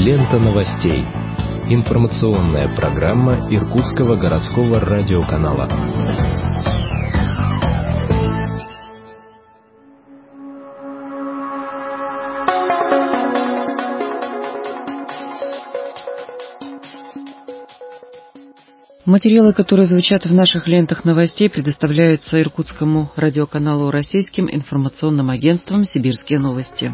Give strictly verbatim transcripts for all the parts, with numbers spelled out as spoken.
Лента новостей. Информационная программа Иркутского городского радиоканала. Материалы, которые звучат в наших лентах новостей, предоставляются Иркутскому радиоканалу российским информационным агентством «Сибирские новости».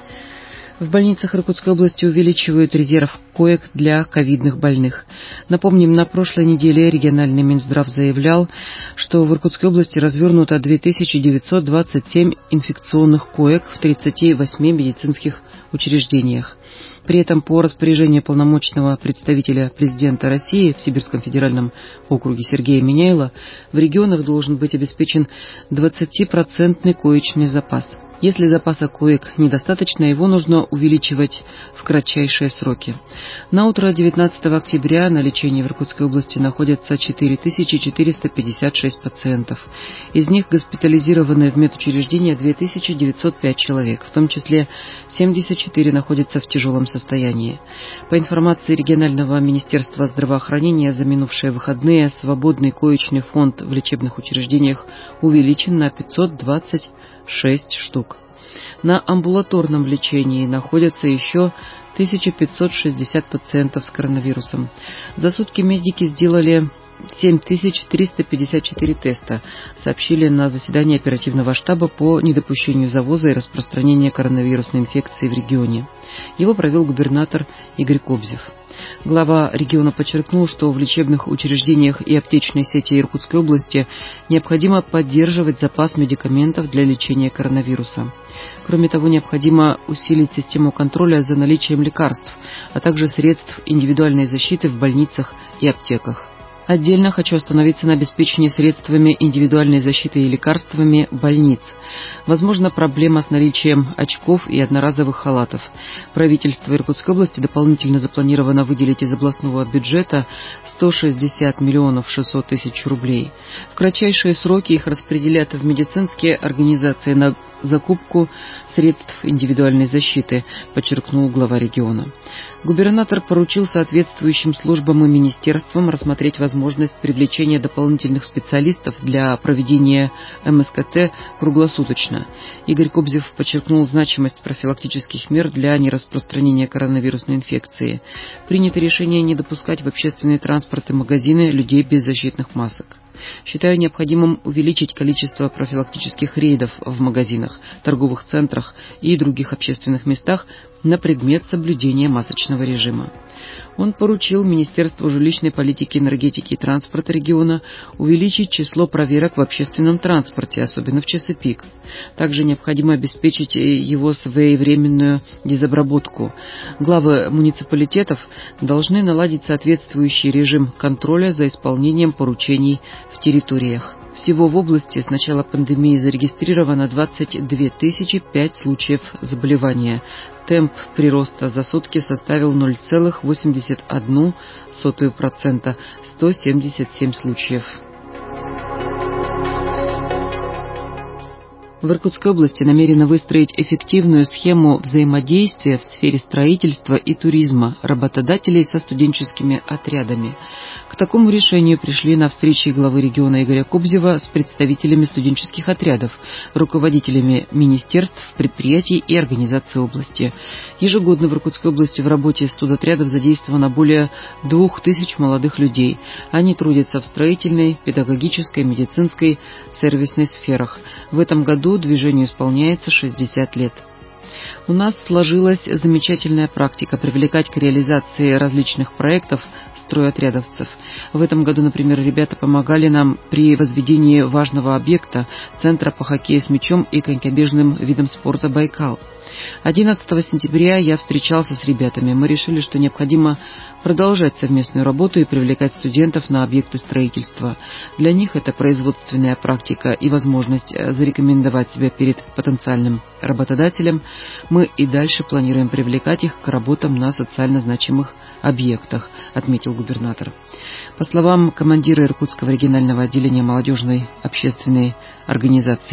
В больницах Иркутской области увеличивают резерв коек для ковидных больных. Напомним, на прошлой неделе региональный Минздрав заявлял, что в Иркутской области развернуто две тысячи девятьсот двадцать семь инфекционных коек в тридцати восьми медицинских учреждениях. При этом по распоряжению полномочного представителя президента России в Сибирском федеральном округе Сергея Миняйла в регионах должен быть обеспечен двадцатипроцентный коечный запас. Если запаса коек недостаточно, его нужно увеличивать в кратчайшие сроки. На утро девятнадцатого октября на лечении в Иркутской области находятся четыре тысячи четыреста пятьдесят шесть пациентов. Из них госпитализированы в медучреждения две тысячи девятьсот пять человек, в том числе семьдесят четыре находятся в тяжелом состоянии. По информации регионального министерства здравоохранения, за минувшие выходные свободный коечный фонд в лечебных учреждениях увеличен на пятьсот двадцать шесть штук. На амбулаторном лечении находятся еще тысяча пятьсот шестьдесят пациентов с коронавирусом. За сутки медики сделали семь тысяч триста пятьдесят четыре теста, сообщили на заседании оперативного штаба по недопущению завоза и распространения коронавирусной инфекции в регионе. Его провел губернатор Игорь Кобзев. Глава региона подчеркнул, что в лечебных учреждениях и аптечной сети Иркутской области необходимо поддерживать запас медикаментов для лечения коронавируса. Кроме того, необходимо усилить систему контроля за наличием лекарств, а также средств индивидуальной защиты в больницах и аптеках. Отдельно хочу остановиться на обеспечении средствами индивидуальной защиты и лекарствами больниц. Возможно, проблема с наличием очков и одноразовых халатов. Правительство Иркутской области дополнительно запланировано выделить из областного бюджета сто шестьдесят миллионов шестьсот тысяч рублей. В кратчайшие сроки их распределят в медицинские организации на закупку средств индивидуальной защиты, подчеркнул глава региона. Губернатор поручил соответствующим службам и министерствам рассмотреть возможность привлечения дополнительных специалистов для проведения эм эс ка тэ круглосуточно. Игорь Кобзев подчеркнул значимость профилактических мер для нераспространения коронавирусной инфекции. Принято решение не допускать в общественный транспорт и магазины людей без защитных масок. Считаю необходимым увеличить количество профилактических рейдов в магазинах, торговых центрах и других общественных местах на предмет соблюдения масочного режима. Он поручил Министерству жилищной политики, энергетики и транспорта региона увеличить число проверок в общественном транспорте, особенно в часы пик. Также необходимо обеспечить его своевременную дезобработку. Главы муниципалитетов должны наладить соответствующий режим контроля за исполнением поручений в территориях. Всего в области с начала пандемии зарегистрировано двадцать две тысячи пять случаев заболевания. Темп прироста за сутки составил ноль целых восемьдесят одну сотую процента, сто семьдесят семь случаев. В Иркутской области намерено выстроить эффективную схему взаимодействия в сфере строительства и туризма работодателей со студенческими отрядами. К такому решению пришли на встрече главы региона Игоря Кобзева с представителями студенческих отрядов, руководителями министерств, предприятий и организаций области. Ежегодно в Иркутской области в работе студотрядов задействовано более двух тысяч молодых людей. Они трудятся в строительной, педагогической, медицинской, сервисной сферах. В этом году движению исполняется шестьдесят лет. У нас сложилась замечательная практика привлекать к реализации различных проектов стройотрядовцев. В этом году, например, ребята помогали нам при возведении важного объекта Центра по хоккею с мячом и конькобежным видом спорта «Байкал». одиннадцатого сентября я встречался с ребятами. Мы решили, что необходимо продолжать совместную работу и привлекать студентов на объекты строительства. Для них это производственная практика и возможность зарекомендовать себя перед потенциальным работодателем. Мы и дальше планируем привлекать их к работам на социально значимых объектах, отметил губернатор. По словам командира Иркутского регионального отделения молодежной общественной организации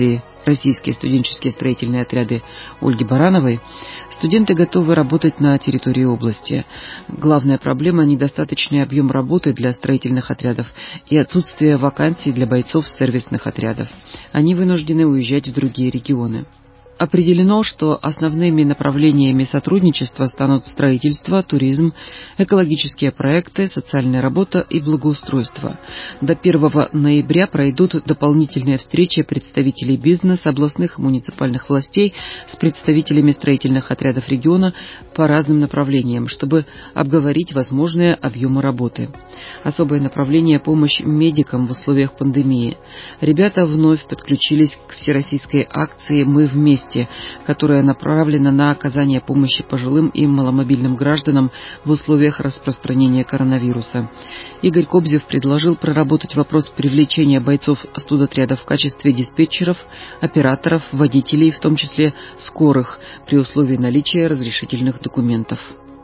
российские студенческие строительные отряды Ольги Барановой, студенты готовы работать на территории области. Главная проблема – недостаточный объем работы для строительных отрядов и отсутствие вакансий для бойцов сервисных отрядов. Они вынуждены уезжать в другие регионы. Определено, что основными направлениями сотрудничества станут строительство, туризм, экологические проекты, социальная работа и благоустройство. До первого ноября пройдут дополнительные встречи представителей бизнеса, областных и муниципальных властей с представителями строительных отрядов региона по разным направлениям, чтобы обговорить возможные объемы работы. Особое направление – помощь медикам в условиях пандемии. Ребята вновь подключились к всероссийской акции «Мы вместе», которая направлена на оказание помощи пожилым и маломобильным гражданам в условиях распространения коронавируса. Игорь Кобзев предложил проработать вопрос привлечения бойцов студотряда в качестве диспетчеров, операторов, водителей, в том числе скорых, при условии наличия разрешительных документов.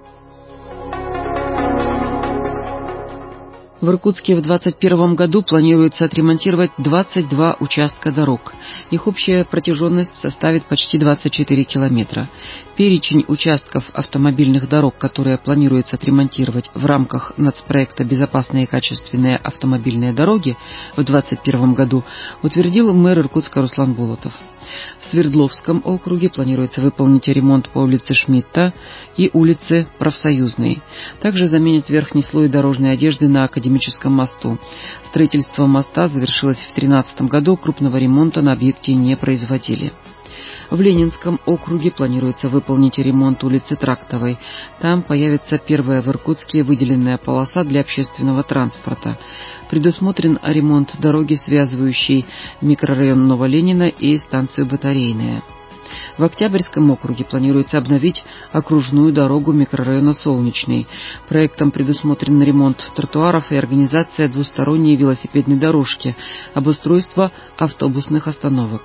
В Иркутске в двадцать первом году планируется отремонтировать двадцать два участка дорог. Их общая протяженность составит почти двадцать четыре километра. Перечень участков автомобильных дорог, которые планируется отремонтировать в рамках нацпроекта «Безопасные и качественные автомобильные дороги» в двадцать первом году, утвердил мэр Иркутска Руслан Болотов. В Свердловском округе планируется выполнить ремонт по улице Шмидта и улице Профсоюзной. Также заменят верхний слой дорожной одежды на Академическом мосту. Строительство моста завершилось в две тысячи тринадцатом году, крупного ремонта на объекте не производили. В Ленинском округе планируется выполнить ремонт улицы Трактовой. Там появится первая в Иркутске выделенная полоса для общественного транспорта. Предусмотрен ремонт дороги, связывающей микрорайон Новоленина и станцию Батарейная. В Октябрьском округе планируется обновить окружную дорогу микрорайона Солнечный. Проектом предусмотрен ремонт тротуаров и организация двусторонней велосипедной дорожки, обустройство автобусных остановок.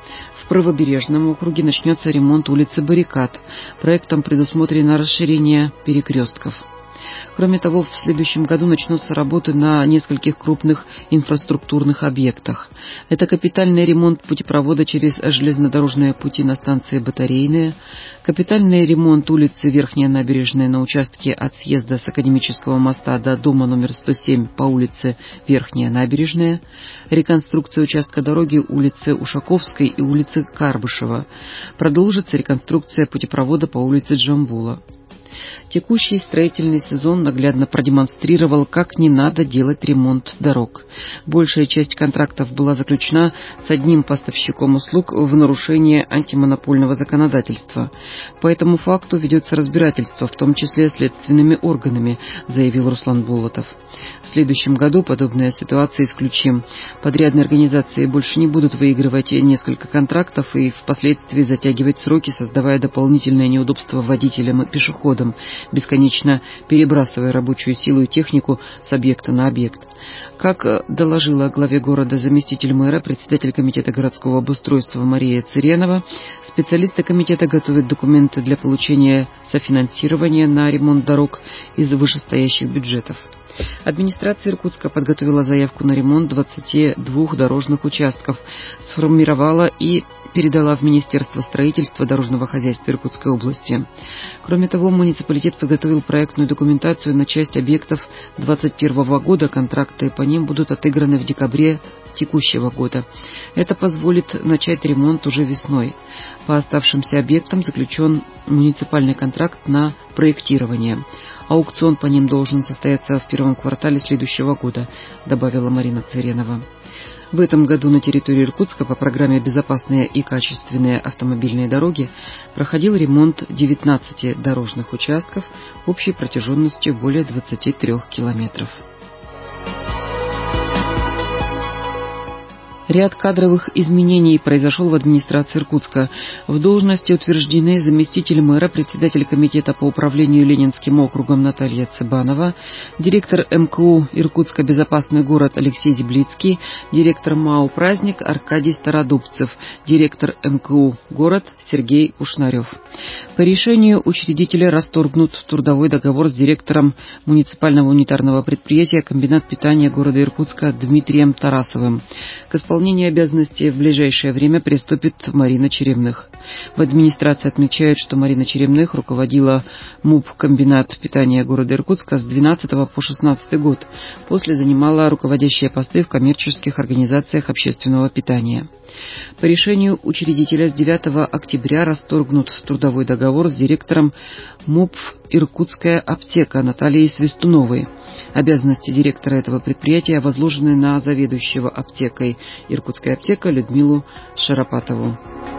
В Правобережном округе начнется ремонт улицы Баррикад. Проектом предусмотрено расширение перекрестков. Кроме того, в следующем году начнутся работы на нескольких крупных инфраструктурных объектах. Это капитальный ремонт путепровода через железнодорожные пути на станции Батарейная, капитальный ремонт улицы Верхняя Набережная на участке от съезда с Академического моста до дома номер сто семь по улице Верхняя Набережная, реконструкция участка дороги улицы Ушаковской и улицы Карбышева. Продолжится реконструкция путепровода по улице Джамбула. Текущий строительный сезон наглядно продемонстрировал, как не надо делать ремонт дорог. Большая часть контрактов была заключена с одним поставщиком услуг в нарушение антимонопольного законодательства. По этому факту ведется разбирательство, в том числе следственными органами, заявил Руслан Болотов. В следующем году подобные ситуации исключим. Подрядные организации больше не будут выигрывать несколько контрактов и впоследствии затягивать сроки, создавая дополнительные неудобства водителям и пешеходам, бесконечно перебрасывая рабочую силу и технику с объекта на объект. Как доложила главе города заместитель мэра, председатель комитета городского обустройства Мария Цыренова, специалисты комитета готовят документы для получения софинансирования на ремонт дорог из вышестоящих бюджетов. Администрация Иркутска подготовила заявку на ремонт двадцати двух дорожных участков, сформировала и передала в Министерство строительства дорожного хозяйства Иркутской области. Кроме того, муниципалитет подготовил проектную документацию на часть объектов двадцать первого года, контракты по ним будут отыграны в декабре текущего года. Это позволит начать ремонт уже весной. По оставшимся объектам заключен муниципальный контракт на проектирование. Аукцион по ним должен состояться в первом квартале следующего года, добавила Марина Цыренова. В этом году на территории Иркутска по программе «Безопасные и качественные автомобильные дороги» проходил ремонт девятнадцати дорожных участков общей протяженностью более двадцати трёх километров. Ряд кадровых изменений произошел в администрации Иркутска. В должности утверждены заместитель мэра, председатель комитета по управлению Ленинским округом Наталья Цыбанова, директор эм ка у «Иркутско безопасный город» Алексей Зиблицкий, директор МАУ «Праздник» Аркадий Стародубцев, директор эм ка у «Город» Сергей Ушнарев. По решению учредителя расторгнут трудовой договор с директором муниципального унитарного предприятия «Комбинат питания города Иркутска» Дмитрием Тарасовым. К исполнению исполнение обязанностей в ближайшее время приступит Марина Черемных. В администрации отмечают, что Марина Черемных руководила МУП «Комбинат питания города Иркутска» с двенадцатого по шестнадцатый год. После занимала руководящие посты в коммерческих организациях общественного питания. По решению учредителя с девятого октября расторгнут трудовой договор с директором МУП «Иркутская аптека» Натальей Свистуновой. Обязанности директора этого предприятия возложены на заведующего аптекой «Иркутская аптека» Людмилу Шарапатову.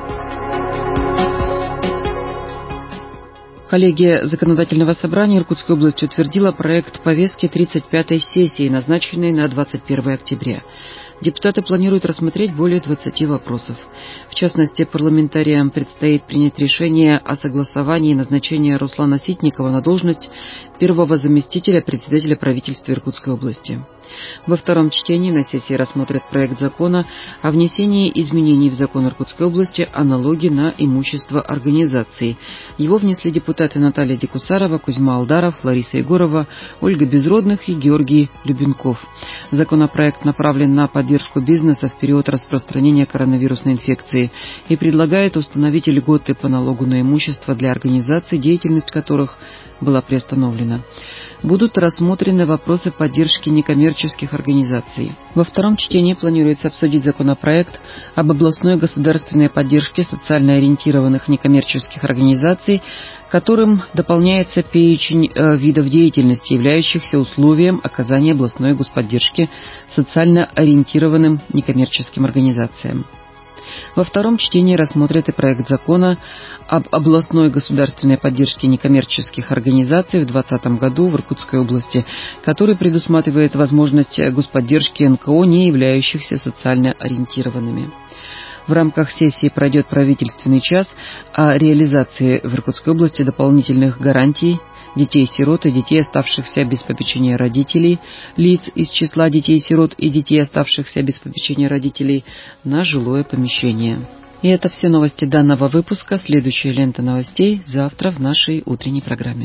Коллегия Законодательного собрания Иркутской области утвердила проект повестки тридцать пятой сессии, назначенной на двадцать первое октября. Депутаты планируют рассмотреть более двадцати вопросов. В частности, парламентариям предстоит принять решение о согласовании назначения Руслана Ситникова на должность первого заместителя председателя правительства Иркутской области. Во втором чтении на сессии рассмотрят проект закона о внесении изменений в закон Иркутской области о налоге на имущество организаций. Его внесли депутаты Наталья Декусарова, Кузьма Алдаров, Лариса Егорова, Ольга Безродных и Георгий Любенков. Законопроект направлен на поддержку бизнеса в период распространения коронавирусной инфекции и предлагает установить льготы по налогу на имущество для организаций, деятельность которых была приостановлена. Будут рассмотрены вопросы поддержки некоммерческих организаций. Во втором чтении планируется обсудить законопроект об областной государственной поддержке социально ориентированных некоммерческих организаций, которым дополняется перечень э, видов деятельности, являющихся условием оказания областной господдержки социально ориентированным некоммерческим организациям. Во втором чтении рассмотрят и проект закона об областной государственной поддержке некоммерческих организаций в двадцатом году в Иркутской области, который предусматривает возможность господдержки эн ка о, не являющихся социально ориентированными. В рамках сессии пройдет правительственный час о реализации в Иркутской области дополнительных гарантий детей-сирот и детей, оставшихся без попечения родителей, лиц из числа детей-сирот и детей, оставшихся без попечения родителей, на жилое помещение. И это все новости данного выпуска. Следующая лента новостей завтра в нашей утренней программе.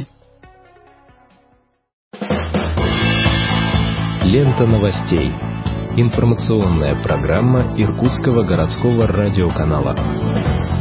Лента новостей. Информационная программа Иркутского городского радиоканала.